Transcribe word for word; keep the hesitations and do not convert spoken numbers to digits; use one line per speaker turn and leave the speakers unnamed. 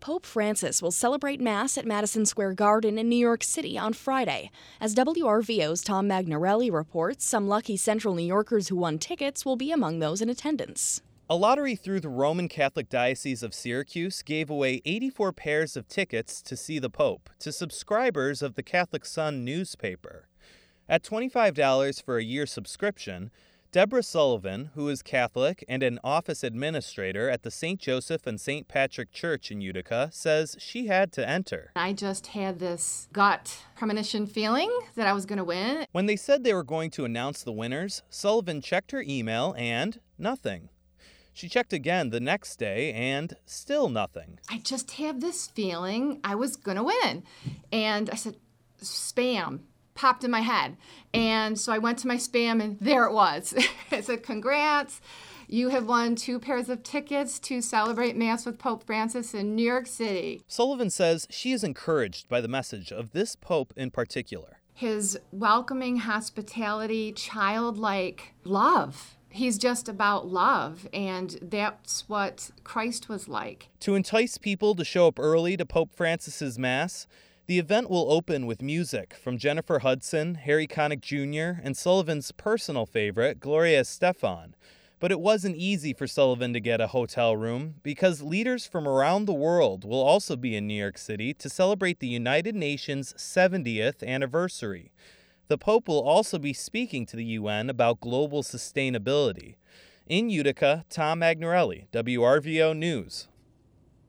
Pope Francis will celebrate Mass at Madison Square Garden in New York City on Friday. As W R V O's Tom Magnarelli reports, some lucky Central New Yorkers who won tickets will be among those in attendance.
A lottery through the Roman Catholic Diocese of Syracuse gave away eighty-four pairs of tickets to see the Pope to subscribers of the Catholic Sun newspaper. At twenty-five dollars for a year subscription, Deborah Sullivan, who is Catholic and an office administrator at the Saint Joseph and Saint Patrick Church in Utica, says she had to enter.
I just had this gut premonition feeling that I was going to win.
When they said they were going to announce the winners, Sullivan checked her email and nothing. She checked again the next day and still nothing.
I just have this feeling I was going to win. And I said, spam. Popped in my head. And so I went to my spam and there it was. It said, congrats, you have won two pairs of tickets to celebrate Mass with Pope Francis in New York City.
Sullivan says she is encouraged by the message of this Pope in particular.
His welcoming hospitality, childlike love. He's just about love, and that's what Christ was like.
To entice people to show up early to Pope Francis's Mass, the event will open with music from Jennifer Hudson, Harry Connick Junior, and Sullivan's personal favorite, Gloria Estefan. But it wasn't easy for Sullivan to get a hotel room because leaders from around the world will also be in New York City to celebrate the United Nations seventieth anniversary. The Pope will also be speaking to the U N about global sustainability. In Utica, Tom Magnarelli, W R V O News.